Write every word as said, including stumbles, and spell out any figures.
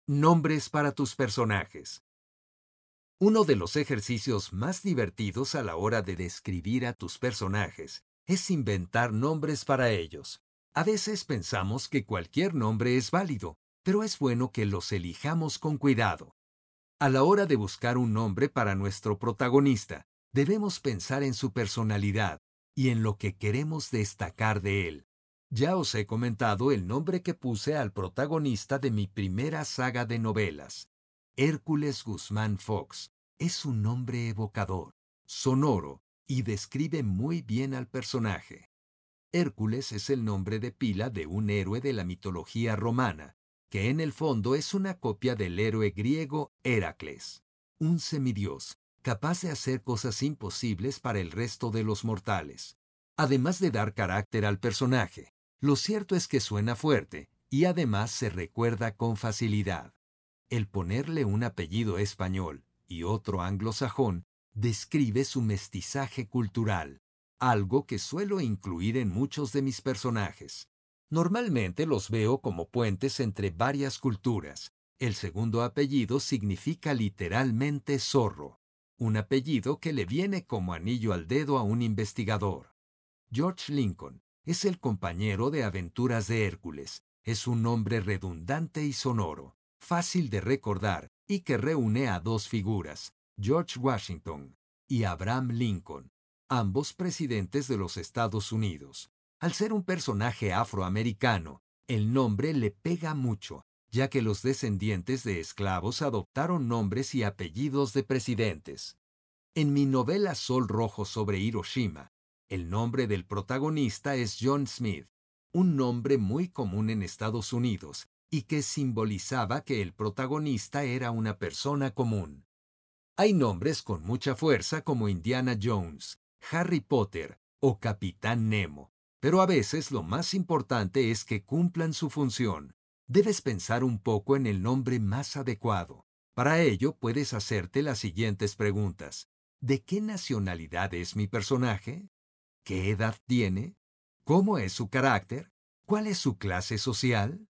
Nombres para tus personajes. Uno de los ejercicios más divertidos a la hora de describir a tus personajes es inventar nombres para ellos. A veces pensamos que cualquier nombre es válido, pero es bueno que los elijamos con cuidado. A la hora de buscar un nombre para nuestro protagonista, debemos pensar en su personalidad y en lo que queremos destacar de él. Ya os he comentado el nombre que puse al protagonista de mi primera saga de novelas. Hércules Guzmán Fox. Es un nombre evocador, sonoro y describe muy bien al personaje. Hércules es el nombre de pila de un héroe de la mitología romana, que en el fondo es una copia del héroe griego Heracles, un semidios capaz de hacer cosas imposibles para el resto de los mortales. Además de dar carácter al personaje, lo cierto es que suena fuerte y además se recuerda con facilidad. El ponerle un apellido español y otro anglosajón describe su mestizaje cultural, algo que suelo incluir en muchos de mis personajes. Normalmente los veo como puentes entre varias culturas. El segundo apellido significa literalmente zorro, un apellido que le viene como anillo al dedo a un investigador. George Lincoln es el compañero de aventuras de Hércules. Es un nombre redundante y sonoro, fácil de recordar y que reúne a dos figuras, George Washington y Abraham Lincoln, ambos presidentes de los Estados Unidos. Al ser un personaje afroamericano, el nombre le pega mucho, ya que los descendientes de esclavos adoptaron nombres y apellidos de presidentes. En mi novela Sol Rojo sobre Hiroshima, el nombre del protagonista es John Smith, un nombre muy común en Estados Unidos y que simbolizaba que el protagonista era una persona común. Hay nombres con mucha fuerza como Indiana Jones, Harry Potter o Capitán Nemo, pero a veces lo más importante es que cumplan su función. Debes pensar un poco en el nombre más adecuado. Para ello puedes hacerte las siguientes preguntas. ¿De qué nacionalidad es mi personaje? ¿Qué edad tiene? ¿Cómo es su carácter? ¿Cuál es su clase social?